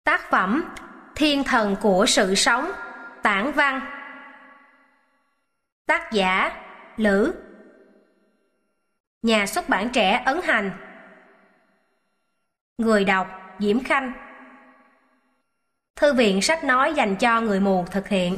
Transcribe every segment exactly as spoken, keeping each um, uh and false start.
Tác phẩm Thiên thần của sự sống, tản văn. Tác giả Lữ. Nhà xuất bản Trẻ ấn hành. Người đọc Diễm Khanh. Thư viện sách nói dành cho người mù thực hiện.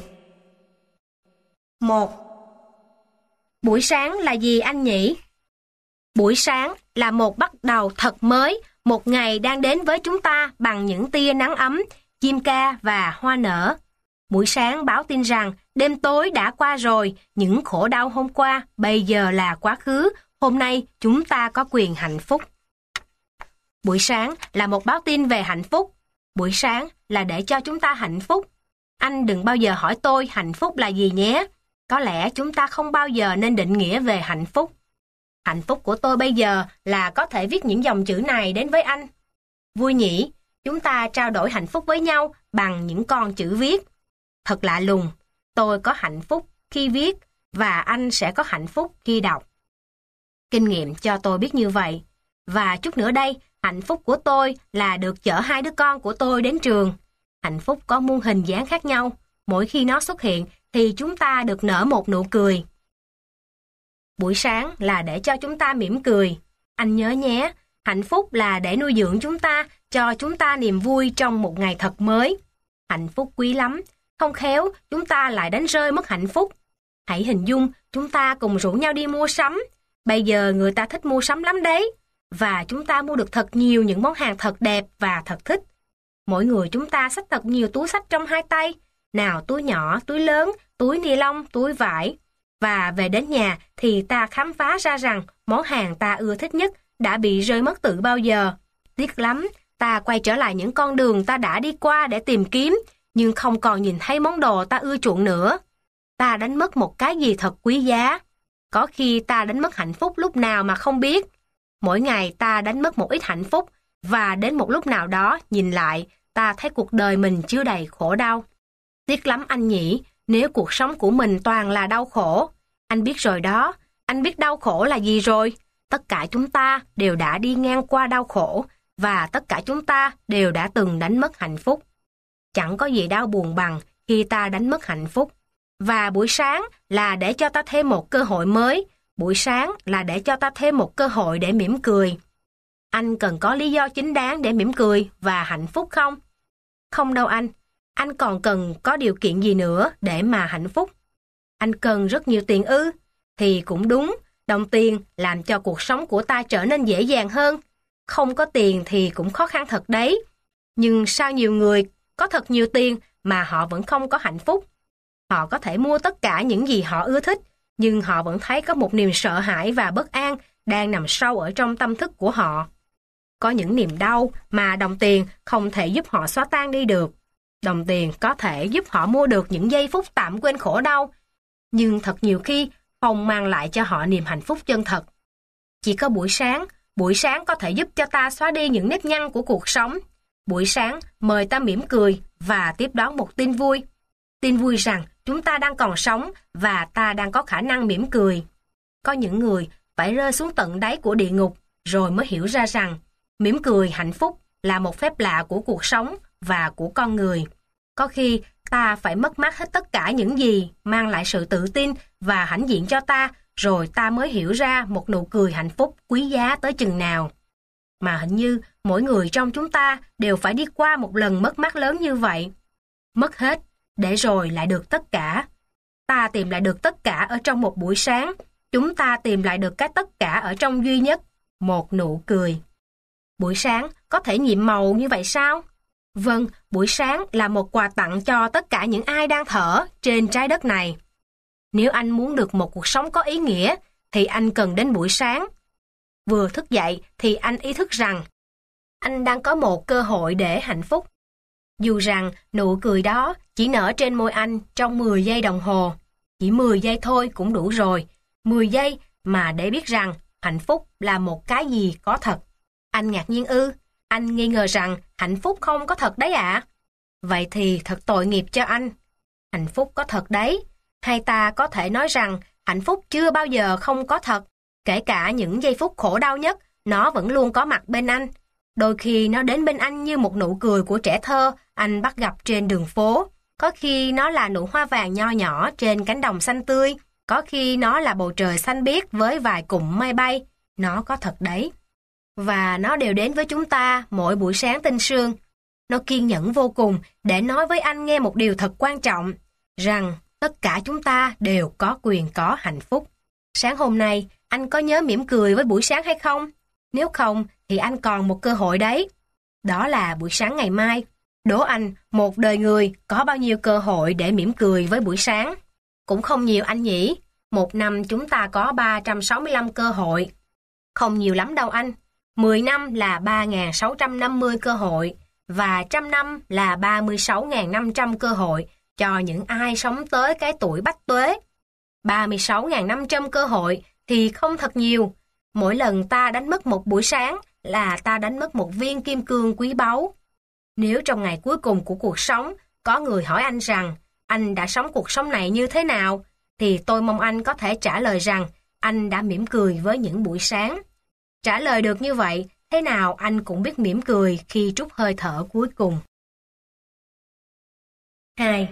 một. Buổi sáng là gì anh nhỉ? Buổi sáng là một bắt đầu thật mới, một ngày đang đến với chúng ta bằng những tia nắng ấm, chim ca và hoa nở. Buổi sáng báo tin rằng đêm tối đã qua rồi, những khổ đau hôm qua bây giờ là quá khứ, hôm nay chúng ta có quyền hạnh phúc. Buổi sáng là một báo tin về hạnh phúc. Buổi sáng là để cho chúng ta hạnh phúc. Anh đừng bao giờ hỏi tôi hạnh phúc là gì nhé. Có lẽ chúng ta không bao giờ nên định nghĩa về hạnh phúc. Hạnh phúc của tôi bây giờ là có thể viết những dòng chữ này đến với anh. Vui nhỉ, chúng ta trao đổi hạnh phúc với nhau bằng những con chữ viết. Thật lạ lùng, tôi có hạnh phúc khi viết và anh sẽ có hạnh phúc khi đọc. Kinh nghiệm cho tôi biết như vậy. Và chút nữa đây, hạnh phúc của tôi là được chở hai đứa con của tôi đến trường. Hạnh phúc có muôn hình dáng khác nhau. Mỗi khi nó xuất hiện thì chúng ta được nở một nụ cười. Buổi sáng là để cho chúng ta mỉm cười. Anh nhớ nhé, hạnh phúc là để nuôi dưỡng chúng ta, cho chúng ta niềm vui trong một ngày thật mới. Hạnh phúc quý lắm, không khéo chúng ta lại đánh rơi mất hạnh phúc. Hãy hình dung chúng ta cùng rủ nhau đi mua sắm. Bây giờ người ta thích mua sắm lắm đấy. Và chúng ta mua được thật nhiều những món hàng thật đẹp và thật thích. Mỗi người chúng ta xách thật nhiều túi xách trong hai tay. Nào túi nhỏ, túi lớn, túi ni lông, túi vải. Và về đến nhà thì ta khám phá ra rằng món hàng ta ưa thích nhất đã bị rơi mất từ bao giờ. Tiếc lắm, ta quay trở lại những con đường ta đã đi qua để tìm kiếm, nhưng không còn nhìn thấy món đồ ta ưa chuộng nữa. Ta đánh mất một cái gì thật quý giá. Có khi ta đánh mất hạnh phúc lúc nào mà không biết. Mỗi ngày ta đánh mất một ít hạnh phúc, và đến một lúc nào đó nhìn lại, ta thấy cuộc đời mình chứa đầy khổ đau. Tiếc lắm anh nhỉ, nếu cuộc sống của mình toàn là đau khổ. Anh biết rồi đó, anh biết đau khổ là gì rồi. Tất cả chúng ta đều đã đi ngang qua đau khổ, và tất cả chúng ta đều đã từng đánh mất hạnh phúc. Chẳng có gì đau buồn bằng khi ta đánh mất hạnh phúc. Và buổi sáng là để cho ta thêm một cơ hội mới. Buổi sáng là để cho ta thêm một cơ hội để mỉm cười. Anh cần có lý do chính đáng để mỉm cười và hạnh phúc không? Không đâu anh. Anh còn cần có điều kiện gì nữa để mà hạnh phúc? Anh cần rất nhiều tiền ư? Thì cũng đúng, đồng tiền làm cho cuộc sống của ta trở nên dễ dàng hơn. Không có tiền thì cũng khó khăn thật đấy. Nhưng sao nhiều người có thật nhiều tiền mà họ vẫn không có hạnh phúc? Họ có thể mua tất cả những gì họ ưa thích, nhưng họ vẫn thấy có một niềm sợ hãi và bất an đang nằm sâu ở trong tâm thức của họ. Có những niềm đau mà đồng tiền không thể giúp họ xóa tan đi được. Đồng tiền có thể giúp họ mua được những giây phút tạm quên khổ đau, nhưng thật nhiều khi không mang lại cho họ niềm hạnh phúc chân thật. Chỉ có buổi sáng, buổi sáng có thể giúp cho ta xóa đi những nếp nhăn của cuộc sống. Buổi sáng mời ta mỉm cười và tiếp đón một tin vui. Tin vui rằng chúng ta đang còn sống và ta đang có khả năng mỉm cười. Có những người phải rơi xuống tận đáy của địa ngục rồi mới hiểu ra rằng mỉm cười hạnh phúc là một phép lạ của cuộc sống và của con người. Có khi ta phải mất mát hết tất cả những gì mang lại sự tự tin và hãnh diện cho ta, rồi ta mới hiểu ra một nụ cười hạnh phúc quý giá tới chừng nào. Mà hình như mỗi người trong chúng ta đều phải đi qua một lần mất mát lớn như vậy. Mất hết, để rồi lại được tất cả. Ta tìm lại được tất cả ở trong một buổi sáng. Chúng ta tìm lại được cái tất cả ở trong duy nhất, một nụ cười. Buổi sáng có thể nhiệm màu như vậy sao? Vâng, buổi sáng là một quà tặng cho tất cả những ai đang thở trên trái đất này. Nếu anh muốn được một cuộc sống có ý nghĩa, thì anh cần đến buổi sáng. Vừa thức dậy thì anh ý thức rằng anh đang có một cơ hội để hạnh phúc. Dù rằng nụ cười đó chỉ nở trên môi anh trong mười giây đồng hồ. Chỉ mười giây thôi cũng đủ rồi. mười giây mà để biết rằng hạnh phúc là một cái gì có thật. Anh ngạc nhiên ư? Anh nghi ngờ rằng hạnh phúc không có thật đấy ạ? À? Vậy thì thật tội nghiệp cho anh. Hạnh phúc có thật đấy. Hay ta có thể nói rằng hạnh phúc chưa bao giờ không có thật. Kể cả những giây phút khổ đau nhất, nó vẫn luôn có mặt bên anh. Đôi khi nó đến bên anh như một nụ cười của trẻ thơ anh bắt gặp trên đường phố. Có khi nó là nụ hoa vàng nho nhỏ trên cánh đồng xanh tươi. Có khi nó là bầu trời xanh biếc với vài cụm mây bay. Nó có thật đấy. Và nó đều đến với chúng ta mỗi buổi sáng tinh sương. Nó kiên nhẫn vô cùng để nói với anh nghe một điều thật quan trọng, rằng tất cả chúng ta đều có quyền có hạnh phúc. Sáng hôm nay, anh có nhớ mỉm cười với buổi sáng hay không? Nếu không, thì anh còn một cơ hội đấy. Đó là buổi sáng ngày mai. Đố anh, một đời người có bao nhiêu cơ hội để mỉm cười với buổi sáng? Cũng không nhiều anh nhỉ. Một năm chúng ta có ba trăm sáu mươi lăm cơ hội. Không nhiều lắm đâu anh. mười năm là ba nghìn sáu trăm năm mươi cơ hội, và trăm năm là ba mươi sáu nghìn năm trăm cơ hội cho những ai sống tới cái tuổi bách tuế. ba mươi sáu nghìn năm trăm cơ hội thì không thật nhiều. Mỗi lần ta đánh mất một buổi sáng là ta đánh mất một viên kim cương quý báu. Nếu trong ngày cuối cùng của cuộc sống có người hỏi anh rằng anh đã sống cuộc sống này như thế nào, thì tôi mong anh có thể trả lời rằng anh đã mỉm cười với những buổi sáng. Trả lời được như vậy, thế nào anh cũng biết mỉm cười khi trút hơi thở cuối cùng. hai.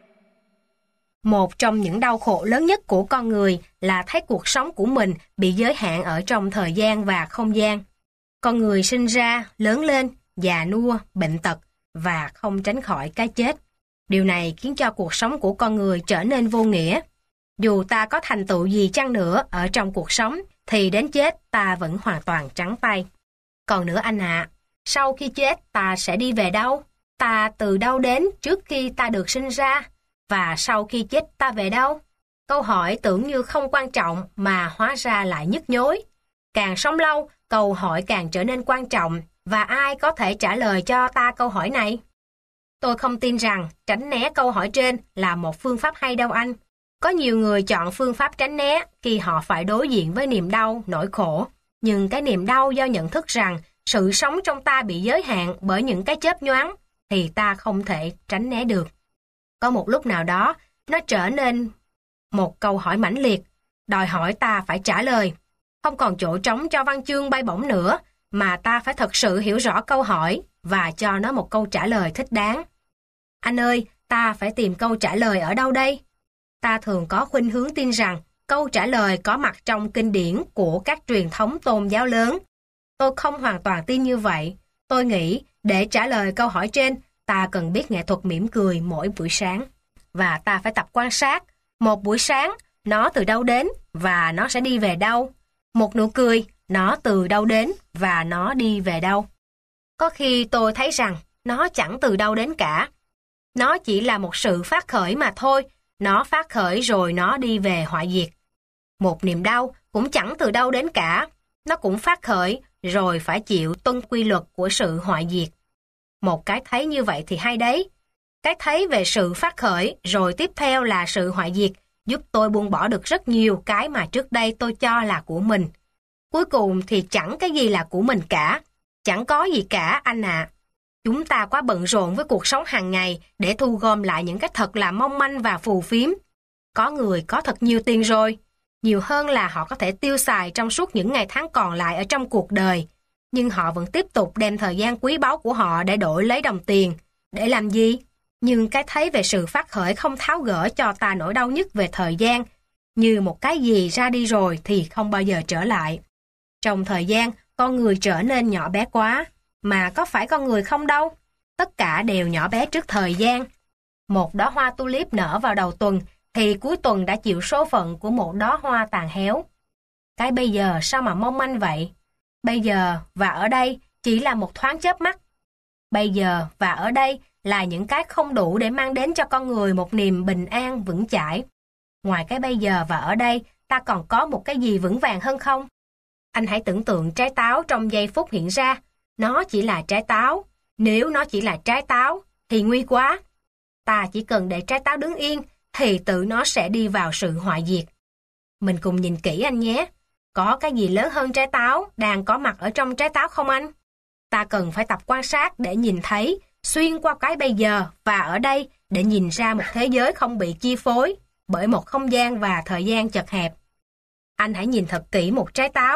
Một trong những đau khổ lớn nhất của con người là thấy cuộc sống của mình bị giới hạn ở trong thời gian và không gian. Con người sinh ra, lớn lên, già nua, bệnh tật và không tránh khỏi cái chết. Điều này khiến cho cuộc sống của con người trở nên vô nghĩa. Dù ta có thành tựu gì chăng nữa ở trong cuộc sống, thì đến chết ta vẫn hoàn toàn trắng tay. Còn nữa anh ạ, à, sau khi chết ta sẽ đi về đâu? Ta từ đâu đến trước khi ta được sinh ra? Và sau khi chết ta về đâu? Câu hỏi tưởng như không quan trọng mà hóa ra lại nhức nhối. Càng sống lâu, câu hỏi càng trở nên quan trọng, và ai có thể trả lời cho ta câu hỏi này? Tôi không tin rằng tránh né câu hỏi trên là một phương pháp hay đâu anh. Có nhiều người chọn phương pháp tránh né khi họ phải đối diện với niềm đau, nỗi khổ. Nhưng cái niềm đau do nhận thức rằng sự sống trong ta bị giới hạn bởi những cái chớp nhoáng thì ta không thể tránh né được. Có một lúc nào đó, nó trở nên một câu hỏi mãnh liệt, đòi hỏi ta phải trả lời. Không còn chỗ trống cho văn chương bay bổng nữa, mà ta phải thật sự hiểu rõ câu hỏi và cho nó một câu trả lời thích đáng. Anh ơi, ta phải tìm câu trả lời ở đâu đây? Ta thường có khuynh hướng tin rằng câu trả lời có mặt trong kinh điển của các truyền thống tôn giáo lớn. Tôi không hoàn toàn tin như vậy. Tôi nghĩ để trả lời câu hỏi trên, ta cần biết nghệ thuật mỉm cười mỗi buổi sáng. Và ta phải tập quan sát một buổi sáng, nó từ đâu đến và nó sẽ đi về đâu. Một nụ cười, nó từ đâu đến và nó đi về đâu. Có khi tôi thấy rằng nó chẳng từ đâu đến cả. Nó chỉ là một sự phát khởi mà thôi. Nó phát khởi rồi nó đi về hoại diệt. Một niềm đau cũng chẳng từ đâu đến cả. Nó cũng phát khởi rồi phải chịu tuân quy luật của sự hoại diệt. Một cái thấy như vậy thì hay đấy. Cái thấy về sự phát khởi rồi tiếp theo là sự hoại diệt giúp tôi buông bỏ được rất nhiều cái mà trước đây tôi cho là của mình. Cuối cùng thì chẳng cái gì là của mình cả. Chẳng có gì cả anh ạ. À. Chúng ta quá bận rộn với cuộc sống hàng ngày để thu gom lại những cái thật là mong manh và phù phiếm. Có người có thật nhiều tiền rồi, nhiều hơn là họ có thể tiêu xài trong suốt những ngày tháng còn lại ở trong cuộc đời. Nhưng họ vẫn tiếp tục đem thời gian quý báu của họ để đổi lấy đồng tiền. Để làm gì? Nhưng cái thấy về sự phát khởi không tháo gỡ cho ta nỗi đau nhất về thời gian. Như một cái gì ra đi rồi thì không bao giờ trở lại. Trong thời gian, con người trở nên nhỏ bé quá. Mà có phải con người không đâu? Tất cả đều nhỏ bé trước thời gian. Một đóa hoa tulip nở vào đầu tuần, thì cuối tuần đã chịu số phận của một đóa hoa tàn héo. Cái bây giờ sao mà mong manh vậy? Bây giờ và ở đây chỉ là một thoáng chớp mắt. Bây giờ và ở đây là những cái không đủ để mang đến cho con người một niềm bình an vững chãi. Ngoài cái bây giờ và ở đây, ta còn có một cái gì vững vàng hơn không? Anh hãy tưởng tượng trái táo trong giây phút hiện ra. Nó chỉ là trái táo. Nếu nó chỉ là trái táo, thì nguy quá. Ta chỉ cần để trái táo đứng yên, thì tự nó sẽ đi vào sự hoại diệt. Mình cùng nhìn kỹ anh nhé. Có cái gì lớn hơn trái táo đang có mặt ở trong trái táo không anh? Ta cần phải tập quan sát để nhìn thấy, xuyên qua cái bây giờ và ở đây để nhìn ra một thế giới không bị chi phối bởi một không gian và thời gian chật hẹp. Anh hãy nhìn thật kỹ một trái táo,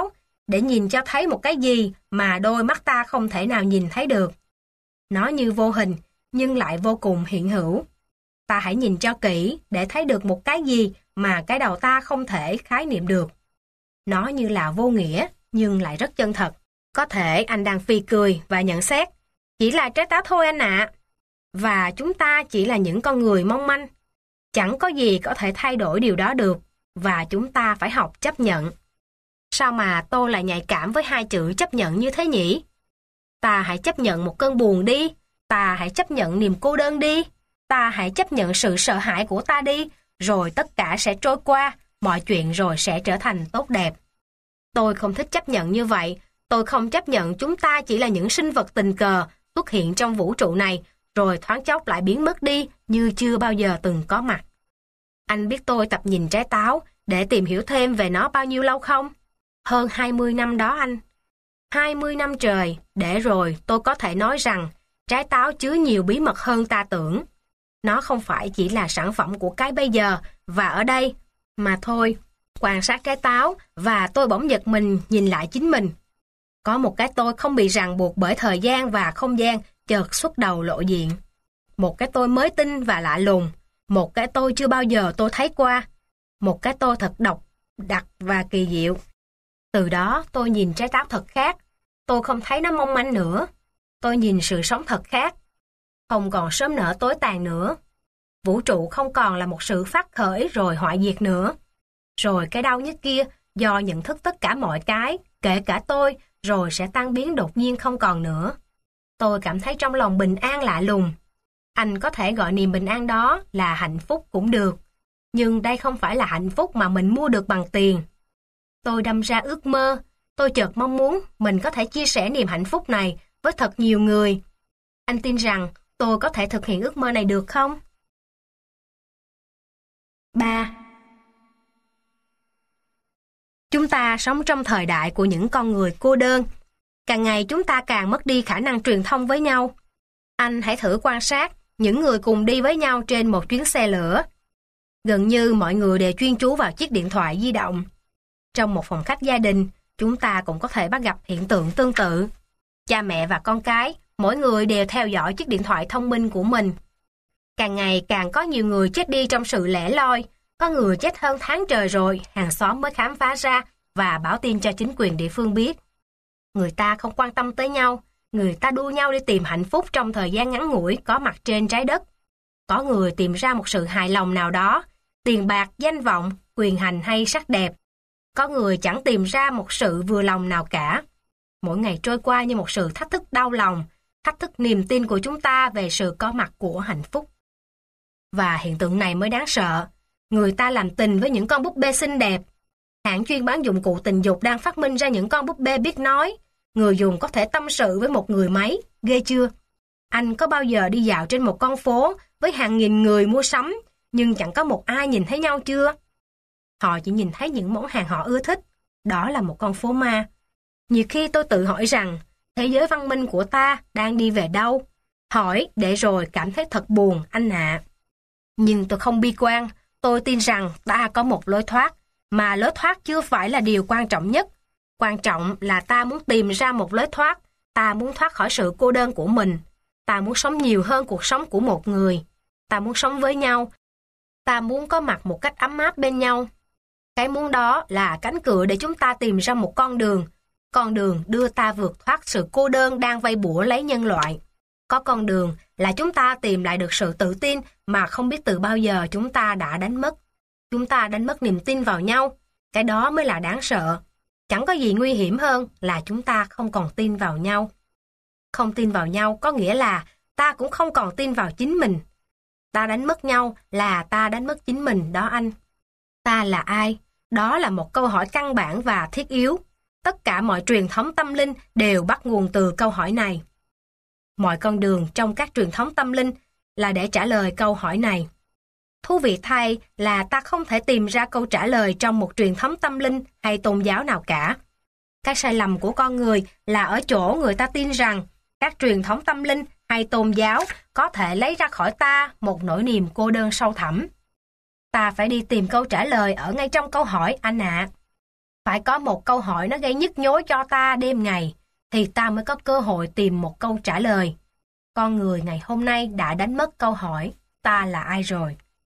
để nhìn cho thấy một cái gì mà đôi mắt ta không thể nào nhìn thấy được. Nó như vô hình, nhưng lại vô cùng hiện hữu. Ta hãy nhìn cho kỹ để thấy được một cái gì mà cái đầu ta không thể khái niệm được. Nó như là vô nghĩa, nhưng lại rất chân thật. Có thể anh đang phì cười và nhận xét, chỉ là trái táo thôi anh ạ. Và chúng ta chỉ là những con người mong manh. Chẳng có gì có thể thay đổi điều đó được, và chúng ta phải học chấp nhận. Sao mà tôi lại nhạy cảm với hai chữ chấp nhận như thế nhỉ? Ta hãy chấp nhận một cơn buồn đi, ta hãy chấp nhận niềm cô đơn đi, ta hãy chấp nhận sự sợ hãi của ta đi, rồi tất cả sẽ trôi qua, mọi chuyện rồi sẽ trở thành tốt đẹp. Tôi không thích chấp nhận như vậy, tôi không chấp nhận chúng ta chỉ là những sinh vật tình cờ xuất hiện trong vũ trụ này, rồi thoáng chốc lại biến mất đi như chưa bao giờ từng có mặt. Anh biết tôi tập nhìn trái táo để tìm hiểu thêm về nó bao nhiêu lâu không? Hơn hai mươi năm đó anh. hai mươi năm trời, để rồi tôi có thể nói rằng trái táo chứa nhiều bí mật hơn ta tưởng. Nó không phải chỉ là sản phẩm của cái bây giờ và ở đây, mà thôi. Quan sát trái táo và tôi bỗng giật mình nhìn lại chính mình. Có một cái tôi không bị ràng buộc bởi thời gian và không gian chợt xuất đầu lộ diện. Một cái tôi mới tinh và lạ lùng. Một cái tôi chưa bao giờ tôi thấy qua. Một cái tôi thật độc, đặc và kỳ diệu. Từ đó tôi nhìn trái táo thật khác. Tôi không thấy nó mong manh nữa. Tôi nhìn sự sống thật khác. Không còn sớm nở tối tàn nữa. Vũ trụ không còn là một sự phát khởi rồi hoại diệt nữa. Rồi cái đau nhức kia do nhận thức tất cả mọi cái, kể cả tôi, rồi sẽ tan biến đột nhiên không còn nữa. Tôi cảm thấy trong lòng bình an lạ lùng. Anh có thể gọi niềm bình an đó là hạnh phúc cũng được. Nhưng đây không phải là hạnh phúc mà mình mua được bằng tiền. Tôi đâm ra ước mơ. Tôi chợt mong muốn mình có thể chia sẻ niềm hạnh phúc này với thật nhiều người. Anh tin rằng tôi có thể thực hiện ước mơ này được không? ba. Chúng ta sống trong thời đại của những con người cô đơn. Càng ngày chúng ta càng mất đi khả năng truyền thông với nhau. Anh hãy thử quan sát những người cùng đi với nhau trên một chuyến xe lửa. Gần như mọi người đều chuyên chú vào chiếc điện thoại di động. Trong một phòng khách gia đình, chúng ta cũng có thể bắt gặp hiện tượng tương tự. Cha mẹ và con cái, mỗi người đều theo dõi chiếc điện thoại thông minh của mình. Càng ngày càng có nhiều người chết đi trong sự lẻ loi. Có người chết hơn tháng trời rồi, hàng xóm mới khám phá ra và báo tin cho chính quyền địa phương biết. Người ta không quan tâm tới nhau, người ta đua nhau đi tìm hạnh phúc trong thời gian ngắn ngủi có mặt trên trái đất. Có người tìm ra một sự hài lòng nào đó, tiền bạc, danh vọng, quyền hành hay sắc đẹp. Có người chẳng tìm ra một sự vừa lòng nào cả. Mỗi ngày trôi qua như một sự thách thức đau lòng, thách thức niềm tin của chúng ta về sự có mặt của hạnh phúc. Và hiện tượng này mới đáng sợ. Người ta làm tình với những con búp bê xinh đẹp. Hãng chuyên bán dụng cụ tình dục đang phát minh ra những con búp bê biết nói. Người dùng có thể tâm sự với một người máy, ghê chưa? Anh có bao giờ đi dạo trên một con phố với hàng nghìn người mua sắm, nhưng chẳng có một ai nhìn thấy nhau chưa? Họ chỉ nhìn thấy những món hàng họ ưa thích. Đó là một con phố ma. Nhiều khi tôi tự hỏi rằng, thế giới văn minh của ta đang đi về đâu? Hỏi để rồi cảm thấy thật buồn, anh ạ. Nhưng tôi không bi quan. Tôi tin rằng ta có một lối thoát, mà lối thoát chưa phải là điều quan trọng nhất. Quan trọng là ta muốn tìm ra một lối thoát, ta muốn thoát khỏi sự cô đơn của mình, ta muốn sống nhiều hơn cuộc sống của một người, ta muốn sống với nhau, ta muốn có mặt một cách ấm áp bên nhau. Cái muốn đó là cánh cửa để chúng ta tìm ra một con đường, con đường đưa ta vượt thoát sự cô đơn đang vây bủa lấy nhân loại. Có con đường là chúng ta tìm lại được sự tự tin mà không biết từ bao giờ chúng ta đã đánh mất. Chúng ta đánh mất niềm tin vào nhau. Cái đó mới là đáng sợ. Chẳng có gì nguy hiểm hơn là chúng ta không còn tin vào nhau. Không tin vào nhau có nghĩa là ta cũng không còn tin vào chính mình. Ta đánh mất nhau là ta đánh mất chính mình đó anh. Ta là ai? Đó là một câu hỏi căn bản và thiết yếu. Tất cả mọi truyền thống tâm linh đều bắt nguồn từ câu hỏi này. Mọi con đường trong các truyền thống tâm linh là để trả lời câu hỏi này. Thú vị thay là ta không thể tìm ra câu trả lời trong một truyền thống tâm linh hay tôn giáo nào cả. Cái sai lầm của con người là ở chỗ người ta tin rằng các truyền thống tâm linh hay tôn giáo có thể lấy ra khỏi ta một nỗi niềm cô đơn sâu thẳm. Ta phải đi tìm câu trả lời ở ngay trong câu hỏi anh ạ. Phải có một câu hỏi nó gây nhức nhối cho ta đêm ngày, thì ta mới có cơ hội tìm một câu trả lời. Con người ngày hôm nay đã đánh mất câu hỏi, ta là ai rồi?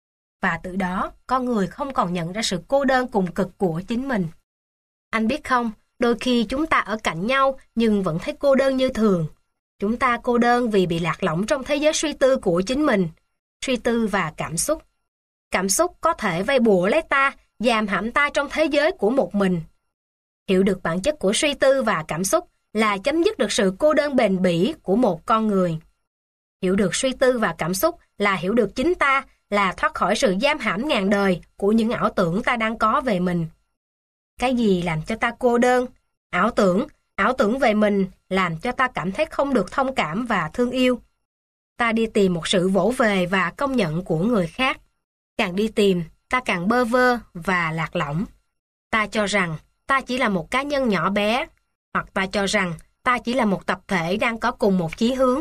Và từ đó, con người không còn nhận ra sự cô đơn cùng cực của chính mình. Anh biết không, đôi khi chúng ta ở cạnh nhau nhưng vẫn thấy cô đơn như thường. Chúng ta cô đơn vì bị lạc lõng trong thế giới suy tư của chính mình, suy tư và cảm xúc. Cảm xúc có thể vây bủa lấy ta, giam hãm ta trong thế giới của một mình. Hiểu được bản chất của suy tư và cảm xúc là chấm dứt được sự cô đơn bền bỉ của một con người. Hiểu được suy tư và cảm xúc là hiểu được chính ta, là thoát khỏi sự giam hãm ngàn đời của những ảo tưởng ta đang có về mình. Cái gì làm cho ta cô đơn? Ảo tưởng, ảo tưởng về mình làm cho ta cảm thấy không được thông cảm và thương yêu. Ta đi tìm một sự vỗ về và công nhận của người khác. Càng đi tìm, ta càng bơ vơ và lạc lõng. Ta cho rằng ta chỉ là một cá nhân nhỏ bé, hoặc ta cho rằng ta chỉ là một tập thể đang có cùng một chí hướng.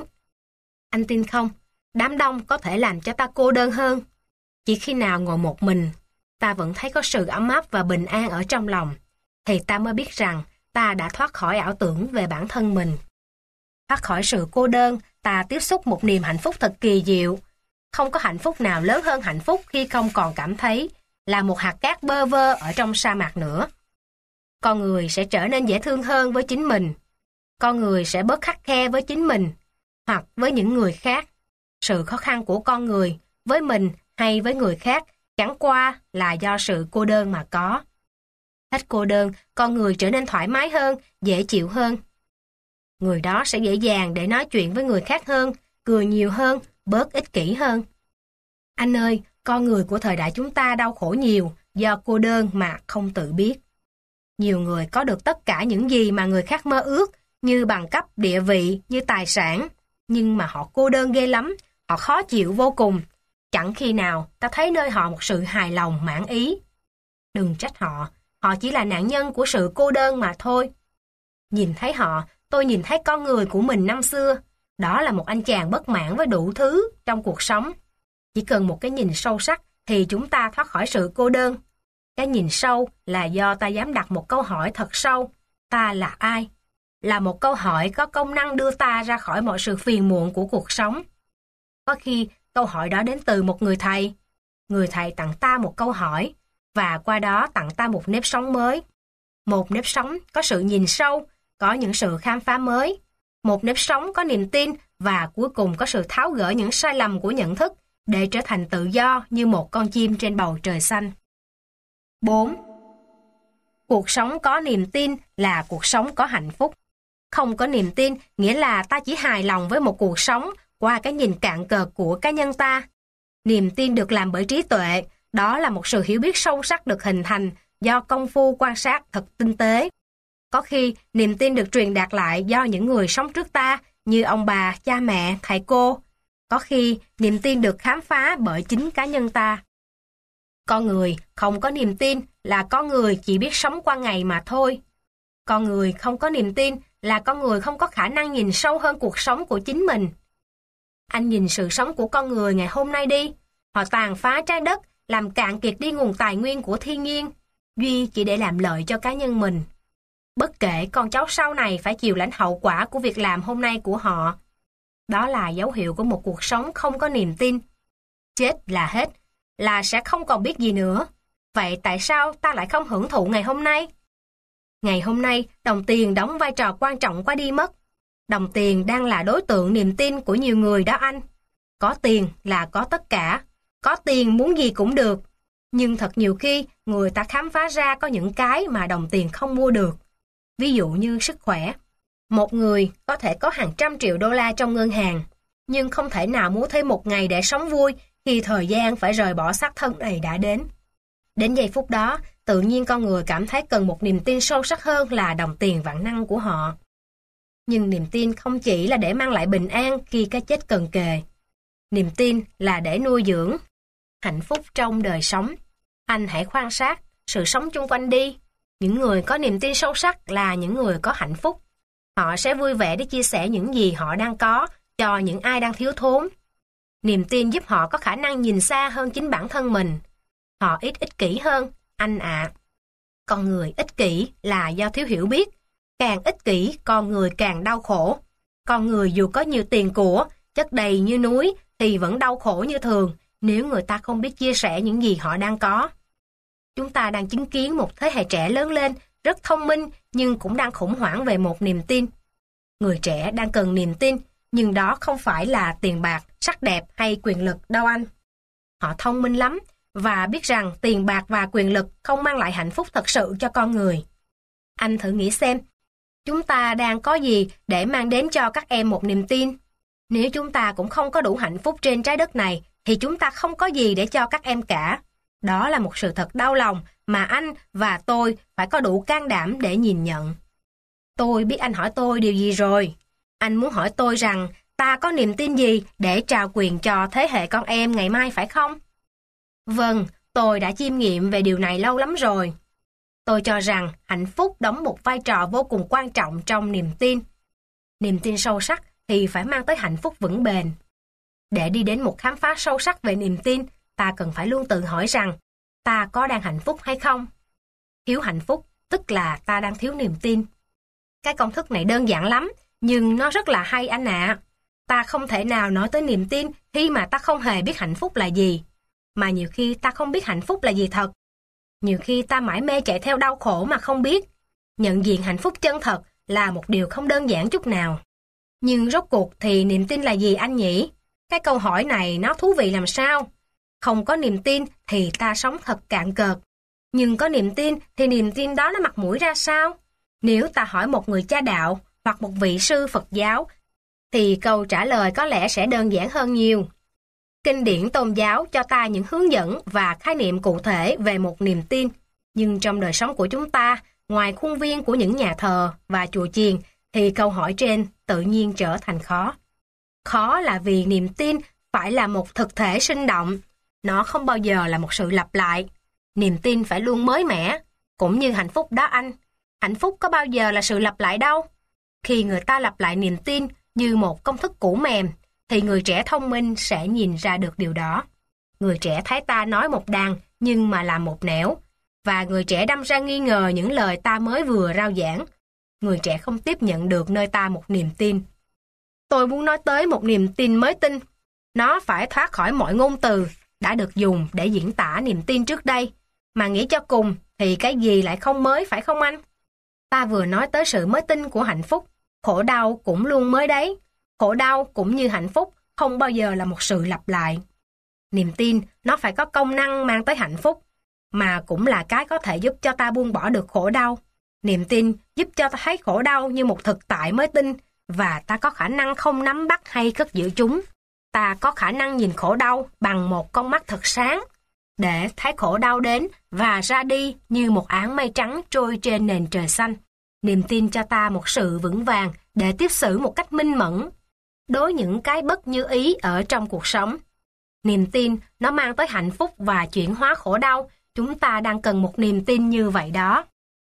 Anh tin không? Đám đông có thể làm cho ta cô đơn hơn. Chỉ khi nào ngồi một mình, ta vẫn thấy có sự ấm áp và bình an ở trong lòng, thì ta mới biết rằng ta đã thoát khỏi ảo tưởng về bản thân mình. Thoát khỏi sự cô đơn, ta tiếp xúc một niềm hạnh phúc thật kỳ diệu. Không có hạnh phúc nào lớn hơn hạnh phúc khi không còn cảm thấy là một hạt cát bơ vơ ở trong sa mạc nữa. Con người sẽ trở nên dễ thương hơn với chính mình. Con người sẽ bớt khắt khe với chính mình, hoặc với những người khác. Sự khó khăn của con người, với mình hay với người khác, chẳng qua là do sự cô đơn mà có. Hết cô đơn, con người trở nên thoải mái hơn, dễ chịu hơn. Người đó sẽ dễ dàng để nói chuyện với người khác hơn, cười nhiều hơn, bớt ích kỷ hơn. Anh ơi, con người của thời đại chúng ta đau khổ nhiều do cô đơn mà không tự biết. Nhiều người có được tất cả những gì mà người khác mơ ước, như bằng cấp, địa vị, như tài sản. Nhưng mà họ cô đơn ghê lắm, họ khó chịu vô cùng. Chẳng khi nào ta thấy nơi họ một sự hài lòng mãn ý. Đừng trách họ, họ chỉ là nạn nhân của sự cô đơn mà thôi. Nhìn thấy họ, tôi nhìn thấy con người của mình năm xưa. Đó là một anh chàng bất mãn với đủ thứ trong cuộc sống. Chỉ cần một cái nhìn sâu sắc thì chúng ta thoát khỏi sự cô đơn. Cái nhìn sâu là do ta dám đặt một câu hỏi thật sâu. Ta là ai? Là một câu hỏi có công năng đưa ta ra khỏi mọi sự phiền muộn của cuộc sống. Có khi câu hỏi đó đến từ một người thầy. Người thầy tặng ta một câu hỏi, và qua đó tặng ta một nếp sống mới. Một nếp sống có sự nhìn sâu, có những sự khám phá mới. Một nếp sống có niềm tin và cuối cùng có sự tháo gỡ những sai lầm của nhận thức để trở thành tự do như một con chim trên bầu trời xanh. bốn. Cuộc sống có niềm tin là cuộc sống có hạnh phúc. Không có niềm tin nghĩa là ta chỉ hài lòng với một cuộc sống qua cái nhìn cạn cợt của cá nhân ta. Niềm tin được làm bởi trí tuệ, đó là một sự hiểu biết sâu sắc được hình thành do công phu quan sát thật tinh tế. Có khi niềm tin được truyền đạt lại do những người sống trước ta như ông bà, cha mẹ, thầy cô. Có khi niềm tin được khám phá bởi chính cá nhân ta. Con người không có niềm tin là con người chỉ biết sống qua ngày mà thôi. Con người không có niềm tin là con người không có khả năng nhìn sâu hơn cuộc sống của chính mình. Anh nhìn sự sống của con người ngày hôm nay đi. Họ tàn phá trái đất, làm cạn kiệt đi nguồn tài nguyên của thiên nhiên, duy chỉ để làm lợi cho cá nhân mình. Bất kể con cháu sau này phải chịu lãnh hậu quả của việc làm hôm nay của họ. Đó là dấu hiệu của một cuộc sống không có niềm tin. Chết là hết, là sẽ không còn biết gì nữa. Vậy tại sao ta lại không hưởng thụ ngày hôm nay? Ngày hôm nay, đồng tiền đóng vai trò quan trọng quá đi mất. Đồng tiền đang là đối tượng niềm tin của nhiều người đó anh. Có tiền là có tất cả. Có tiền muốn gì cũng được. Nhưng thật nhiều khi, người ta khám phá ra có những cái mà đồng tiền không mua được. Ví dụ như sức khỏe. Một người có thể có hàng trăm triệu đô la trong ngân hàng, nhưng không thể nào mua thêm một ngày để sống vui khi thời gian phải rời bỏ xác thân này đã đến. Đến giây phút đó, tự nhiên con người cảm thấy cần một niềm tin sâu sắc hơn là đồng tiền vạn năng của họ. Nhưng niềm tin không chỉ là để mang lại bình an khi cái chết cận kề. Niềm tin là để nuôi dưỡng hạnh phúc trong đời sống. Anh hãy quan sát sự sống chung quanh đi. Những người có niềm tin sâu sắc là những người có hạnh phúc. Họ sẽ vui vẻ để chia sẻ những gì họ đang có cho những ai đang thiếu thốn. Niềm tin giúp họ có khả năng nhìn xa hơn chính bản thân mình. Họ ít ích kỷ hơn, anh ạ. Con người ích kỷ là do thiếu hiểu biết. Càng ích kỷ, con người càng đau khổ. Con người dù có nhiều tiền của, chất đầy như núi, thì vẫn đau khổ như thường nếu người ta không biết chia sẻ những gì họ đang có. Chúng ta đang chứng kiến một thế hệ trẻ lớn lên, rất thông minh nhưng cũng đang khủng hoảng về một niềm tin. Người trẻ đang cần niềm tin, nhưng đó không phải là tiền bạc, sắc đẹp hay quyền lực đâu anh. Họ thông minh lắm và biết rằng tiền bạc và quyền lực không mang lại hạnh phúc thật sự cho con người. Anh thử nghĩ xem, chúng ta đang có gì để mang đến cho các em một niềm tin? Nếu chúng ta cũng không có đủ hạnh phúc trên trái đất này, thì chúng ta không có gì để cho các em cả. Đó là một sự thật đau lòng mà anh và tôi phải có đủ can đảm để nhìn nhận. Tôi biết anh hỏi tôi điều gì rồi. Anh muốn hỏi tôi rằng ta có niềm tin gì để trao quyền cho thế hệ con em ngày mai phải không? Vâng, tôi đã chiêm nghiệm về điều này lâu lắm rồi. Tôi cho rằng hạnh phúc đóng một vai trò vô cùng quan trọng trong niềm tin. Niềm tin sâu sắc thì phải mang tới hạnh phúc vững bền. Để đi đến một khám phá sâu sắc về niềm tin, ta cần phải luôn tự hỏi rằng ta có đang hạnh phúc hay không? Thiếu hạnh phúc tức là ta đang thiếu niềm tin. Cái công thức này đơn giản lắm, nhưng nó rất là hay anh ạ. Ta không thể nào nói tới niềm tin khi mà ta không hề biết hạnh phúc là gì. Mà nhiều khi ta không biết hạnh phúc là gì thật. Nhiều khi ta mải mê chạy theo đau khổ mà không biết. Nhận diện hạnh phúc chân thật là một điều không đơn giản chút nào. Nhưng rốt cuộc thì niềm tin là gì anh nhỉ? Cái câu hỏi này nó thú vị làm sao? Không có niềm tin thì ta sống thật cạn cợt. Nhưng có niềm tin thì niềm tin đó nó mặt mũi ra sao? Nếu ta hỏi một người cha đạo hoặc một vị sư Phật giáo, thì câu trả lời có lẽ sẽ đơn giản hơn nhiều. Kinh điển tôn giáo cho ta những hướng dẫn và khái niệm cụ thể về một niềm tin. Nhưng trong đời sống của chúng ta, ngoài khuôn viên của những nhà thờ và chùa chiền, thì câu hỏi trên tự nhiên trở thành khó. Khó là vì niềm tin phải là một thực thể sinh động. Nó không bao giờ là một sự lặp lại. Niềm tin phải luôn mới mẻ, cũng như hạnh phúc đó anh. Hạnh phúc có bao giờ là sự lặp lại đâu. Khi người ta lặp lại niềm tin như một công thức cũ mềm, thì người trẻ thông minh sẽ nhìn ra được điều đó. Người trẻ thấy ta nói một đằng nhưng mà làm một nẻo, và người trẻ đâm ra nghi ngờ những lời ta mới vừa rao giảng. Người trẻ không tiếp nhận được nơi ta một niềm tin. Tôi muốn nói tới một niềm tin mới tinh. Nó phải thoát khỏi mọi ngôn từ đã được dùng để diễn tả niềm tin trước đây. Mà nghĩ cho cùng thì cái gì lại không mới phải không anh? Ta vừa nói tới sự mới tinh của hạnh phúc. Khổ đau cũng luôn mới đấy. Khổ đau cũng như hạnh phúc không bao giờ là một sự lặp lại. Niềm tin nó phải có công năng mang tới hạnh phúc, mà cũng là cái có thể giúp cho ta buông bỏ được khổ đau. Niềm tin giúp cho ta thấy khổ đau như một thực tại mới tinh, và ta có khả năng không nắm bắt hay cất giữ chúng. Ta có khả năng nhìn khổ đau bằng một con mắt thật sáng, để thấy khổ đau đến và ra đi như một áng mây trắng trôi trên nền trời xanh. Niềm tin cho ta một sự vững vàng để tiếp xử một cách minh mẫn đối những cái bất như ý ở trong cuộc sống. Niềm tin nó mang tới hạnh phúc và chuyển hóa khổ đau. Chúng ta đang cần một niềm tin như vậy đó.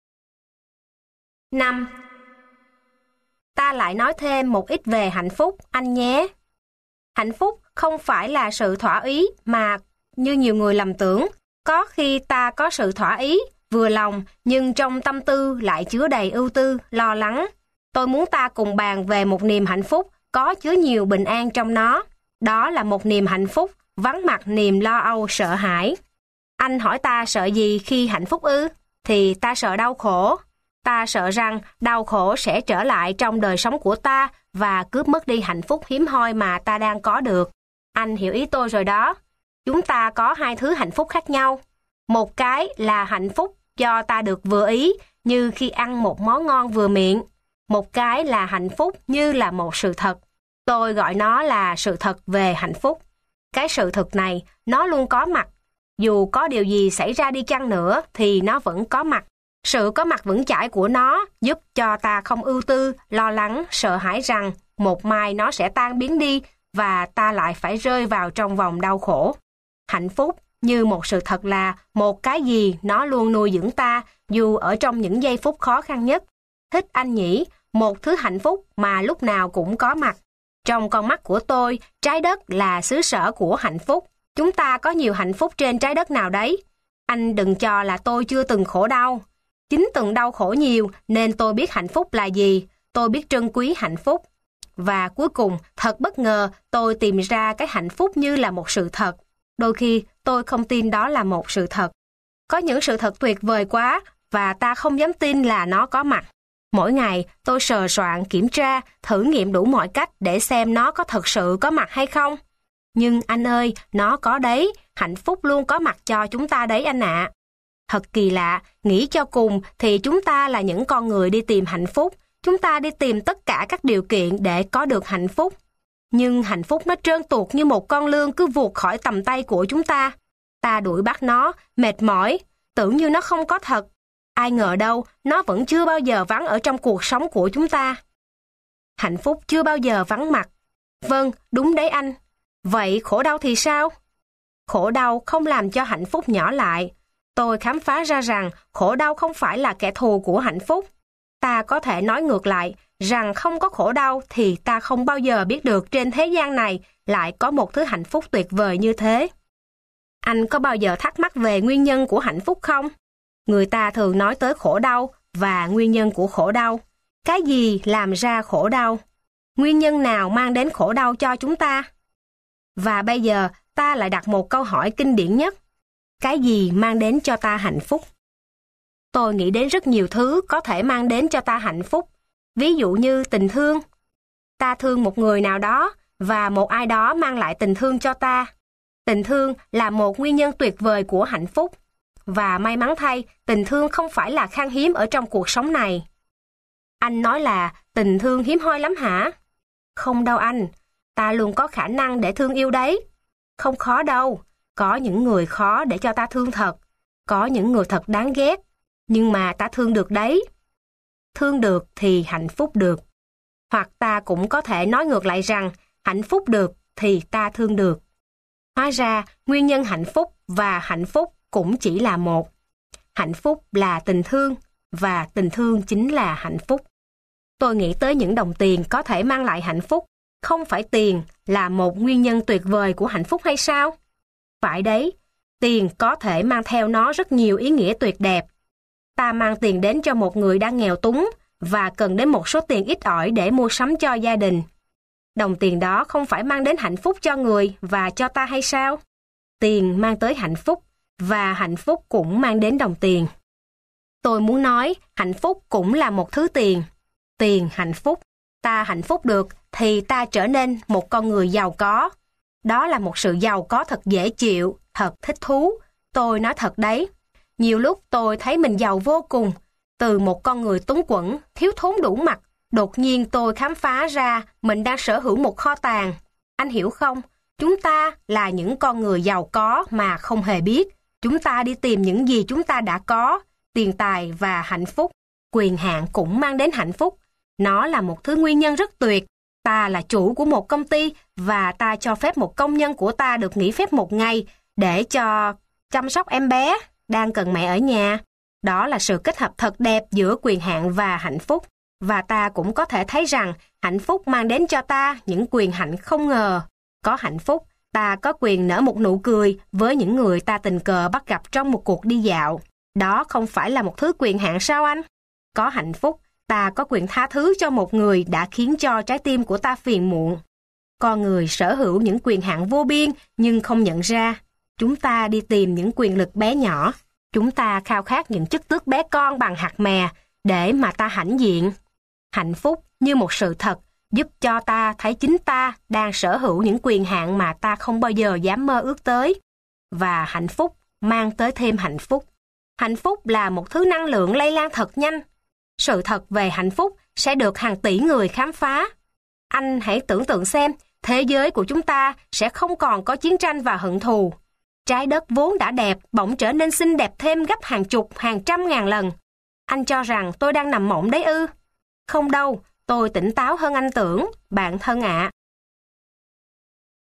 năm. Ta lại nói thêm một ít về hạnh phúc, anh nhé. Hạnh phúc không phải là sự thỏa ý mà như nhiều người lầm tưởng. Có khi ta có sự thỏa ý, vừa lòng, nhưng trong tâm tư lại chứa đầy ưu tư, lo lắng. Tôi muốn ta cùng bàn về một niềm hạnh phúc có chứa nhiều bình an trong nó. Đó là một niềm hạnh phúc vắng mặt niềm lo âu sợ hãi. Anh hỏi ta sợ gì khi hạnh phúc ư? Thì ta sợ đau khổ. Ta sợ rằng đau khổ sẽ trở lại trong đời sống của ta và cướp mất đi hạnh phúc hiếm hoi mà ta đang có được. Anh hiểu ý tôi rồi đó. Chúng ta có hai thứ hạnh phúc khác nhau. Một cái là hạnh phúc do ta được vừa ý, như khi ăn một món ngon vừa miệng. Một cái là hạnh phúc như là một sự thật. Tôi gọi nó là sự thật về hạnh phúc. Cái sự thật này, nó luôn có mặt. Dù có điều gì xảy ra đi chăng nữa thì nó vẫn có mặt. Sự có mặt vững chãi của nó giúp cho ta không ưu tư, lo lắng, sợ hãi rằng một mai nó sẽ tan biến đi và ta lại phải rơi vào trong vòng đau khổ. Hạnh phúc như một sự thật là một cái gì nó luôn nuôi dưỡng ta dù ở trong những giây phút khó khăn nhất. Thích anh nhỉ, một thứ hạnh phúc mà lúc nào cũng có mặt. Trong con mắt của tôi, trái đất là xứ sở của hạnh phúc. Chúng ta có nhiều hạnh phúc trên trái đất nào đấy. Anh đừng cho là tôi chưa từng khổ đau. Chính từng đau khổ nhiều nên tôi biết hạnh phúc là gì, tôi biết trân quý hạnh phúc. Và cuối cùng, thật bất ngờ, tôi tìm ra cái hạnh phúc như là một sự thật. Đôi khi, tôi không tin đó là một sự thật. Có những sự thật tuyệt vời quá và ta không dám tin là nó có mặt. Mỗi ngày, tôi sờ soạn, kiểm tra, thử nghiệm đủ mọi cách để xem nó có thật sự có mặt hay không. Nhưng anh ơi, nó có đấy, hạnh phúc luôn có mặt cho chúng ta đấy anh ạ. Thật kỳ lạ, nghĩ cho cùng thì chúng ta là những con người đi tìm hạnh phúc. Chúng ta đi tìm tất cả các điều kiện để có được hạnh phúc. Nhưng hạnh phúc nó trơn tuột như một con lươn cứ vụt khỏi tầm tay của chúng ta. Ta đuổi bắt nó, mệt mỏi, tưởng như nó không có thật. Ai ngờ đâu, nó vẫn chưa bao giờ vắng ở trong cuộc sống của chúng ta. Hạnh phúc chưa bao giờ vắng mặt. Vâng, đúng đấy anh. Vậy khổ đau thì sao? Khổ đau không làm cho hạnh phúc nhỏ lại. Tôi khám phá ra rằng khổ đau không phải là kẻ thù của hạnh phúc. Ta có thể nói ngược lại, rằng không có khổ đau thì ta không bao giờ biết được trên thế gian này lại có một thứ hạnh phúc tuyệt vời như thế. Anh có bao giờ thắc mắc về nguyên nhân của hạnh phúc không? Người ta thường nói tới khổ đau và nguyên nhân của khổ đau. Cái gì làm ra khổ đau? Nguyên nhân nào mang đến khổ đau cho chúng ta? Và bây giờ ta lại đặt một câu hỏi kinh điển nhất. Cái gì mang đến cho ta hạnh phúc? Tôi nghĩ đến rất nhiều thứ có thể mang đến cho ta hạnh phúc. Ví dụ như tình thương. Ta thương một người nào đó và một ai đó mang lại tình thương cho ta. Tình thương là một nguyên nhân tuyệt vời của hạnh phúc. Và may mắn thay, tình thương không phải là khan hiếm ở trong cuộc sống này. Anh nói là tình thương hiếm hoi lắm hả? Không đâu anh, ta luôn có khả năng để thương yêu đấy. Không khó đâu, có những người khó để cho ta thương thật. Có những người thật đáng ghét, nhưng mà ta thương được đấy. Thương được thì hạnh phúc được. Hoặc ta cũng có thể nói ngược lại rằng hạnh phúc được thì ta thương được. Hóa ra, nguyên nhân hạnh phúc và hạnh phúc cũng chỉ là một. Hạnh phúc là tình thương, và tình thương chính là hạnh phúc. Tôi nghĩ tới những đồng tiền có thể mang lại hạnh phúc. Không phải tiền là một nguyên nhân tuyệt vời của hạnh phúc hay sao? Phải đấy, tiền có thể mang theo nó rất nhiều ý nghĩa tuyệt đẹp. Ta mang tiền đến cho một người đang nghèo túng và cần đến một số tiền ít ỏi để mua sắm cho gia đình. Đồng tiền đó không phải mang đến hạnh phúc cho người và cho ta hay sao? Tiền mang tới hạnh phúc và hạnh phúc cũng mang đến đồng tiền. Tôi muốn nói hạnh phúc cũng là một thứ tiền. Tiền hạnh phúc. Ta hạnh phúc được thì ta trở nên một con người giàu có. Đó là một sự giàu có thật dễ chịu, thật thích thú. Tôi nói thật đấy. Nhiều lúc tôi thấy mình giàu vô cùng. Từ một con người túng quẫn, thiếu thốn đủ mặt, đột nhiên tôi khám phá ra mình đang sở hữu một kho tàng. Anh hiểu không? Chúng ta là những con người giàu có mà không hề biết. Chúng ta đi tìm những gì chúng ta đã có, tiền tài và hạnh phúc. Quyền hạn cũng mang đến hạnh phúc. Nó là một thứ nguyên nhân rất tuyệt. Ta là chủ của một công ty và ta cho phép một công nhân của ta được nghỉ phép một ngày để cho chăm sóc em bé đang cần mẹ ở nhà. Đó là sự kết hợp thật đẹp giữa quyền hạn và hạnh phúc. Và ta cũng có thể thấy rằng hạnh phúc mang đến cho ta những quyền hạnh không ngờ. Có hạnh phúc, ta có quyền nở một nụ cười với những người ta tình cờ bắt gặp trong một cuộc đi dạo. Đó không phải là một thứ quyền hạn sao anh? Có hạnh phúc, ta có quyền tha thứ cho một người đã khiến cho trái tim của ta phiền muộn. Con người sở hữu những quyền hạn vô biên nhưng không nhận ra. Chúng ta đi tìm những quyền lực bé nhỏ. Chúng ta khao khát những chức tước bé con bằng hạt mè để mà ta hãnh diện. Hạnh phúc như một sự thật giúp cho ta thấy chính ta đang sở hữu những quyền hạn mà ta không bao giờ dám mơ ước tới. Và hạnh phúc mang tới thêm hạnh phúc. Hạnh phúc là một thứ năng lượng lây lan thật nhanh. Sự thật về hạnh phúc sẽ được hàng tỷ người khám phá. Anh hãy tưởng tượng xem, thế giới của chúng ta sẽ không còn có chiến tranh và hận thù. Trái đất vốn đã đẹp, bỗng trở nên xinh đẹp thêm gấp hàng chục, hàng trăm ngàn lần. Anh cho rằng tôi đang nằm mộng đấy ư? Không đâu, tôi tỉnh táo hơn anh tưởng, bạn thân ạ.